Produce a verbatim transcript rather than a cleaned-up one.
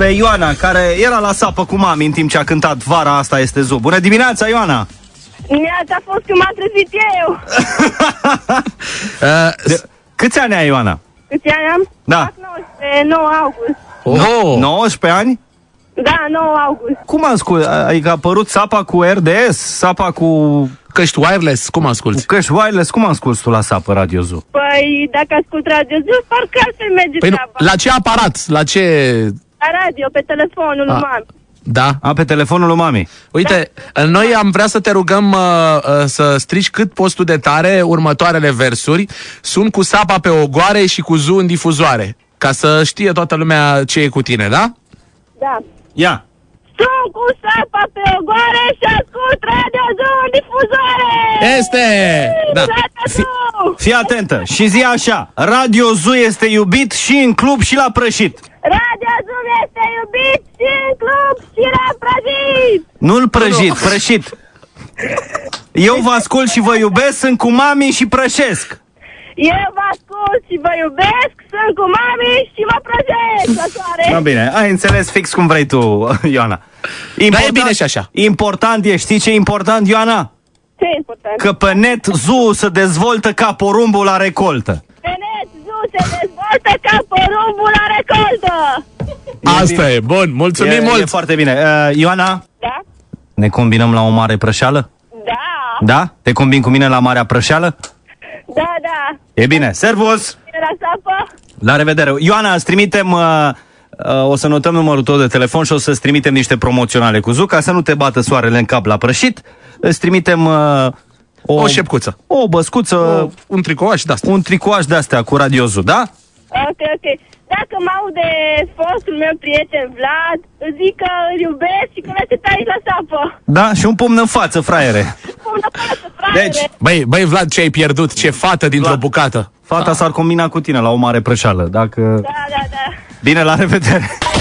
pe Ioana, care era la sapă cu mami în timp ce a cântat Vara asta este Zoo. Bună dimineața, Ioana! Neața a fost când m-a trezit eu. De, câți ani ai, Ioana? Câți ani am? Da. nouăsprezece, nouă august. Oh. nouăsprezece ani? Da, nouă august. Cum ascult? Adică a apărut Sapa cu R D S, Sapa cu căști wireless, cum asculti? Cu căști wireless, cum asculti tu la Sapă Radio Zoo? Păi, dacă ascult Radio Zoo, parcă altfel merge păi treaba. Nu, la ce aparat? La ce... La radio, pe telefonul lui mami. Da. A, pe telefonul lui mami. Uite, da. Noi am vrea să te rugăm uh, uh, să strici cât poți tu de tare următoarele versuri. Sunt cu Sapa pe ogoare și cu Zoo în difuzoare. Ca să știe toată lumea ce e cu tine, da? Da. Ia. Sunt cu Sapa pe ogoare și ascult Radio Zoo în difuzoare. Este! Da. Fii, fii atentă și zi așa. Radio Zoo este iubit și în club și la prășit. Radio Zoo este iubit și în club și la prăjit. Nu-l prăjit, prășit. Eu vă ascult și vă iubesc, sunt cu mami și prășesc. Eu vă ascult și vă iubesc, sunt cu mami și mă prăjesc la soare. Da, bine, ai înțeles fix cum vrei tu, Ioana. Important, da, e bine și așa. Important e, știi ce e important, Ioana? Ce e important? Că pe net Zoo se dezvoltă ca porumbul la recoltă. Pe net Zoo se dezvoltă ca porumbul la recoltă. Asta e, bun, mulțumim e, mult. E foarte bine. Uh, Ioana? Da? Ne combinăm la o mare prășeală? Da. Da? Te combin cu mine la marea prășeală? Da, da. E bine, servus! Bine la Sapă. La revedere. Ioana, îți trimitem, uh, uh, o să notăm numărul tău de telefon și o să-ți trimitem niște promoționale cu Zoo, ca să nu te bată soarele în cap la prășit. Îți trimitem uh, o, o șepcuță, o băscuță, o, un tricouaș de-astea. Un tricouaș de-astea cu Radio Zoo, da? Ok, ok. Dacă mă aude fostul meu prieten Vlad, îți zic că îl iubesc și că merge aici la Sapă. Da, și un pumn în față, fraiere. Pumn în față, fraiere. Deci, băi, băi Vlad, ce ai pierdut? Ce fată dintr-o Vlad, bucată. Fata ah. s-ar combina cu tine la o mare prășeală, dacă... Da, da, da. Bine, la revedere.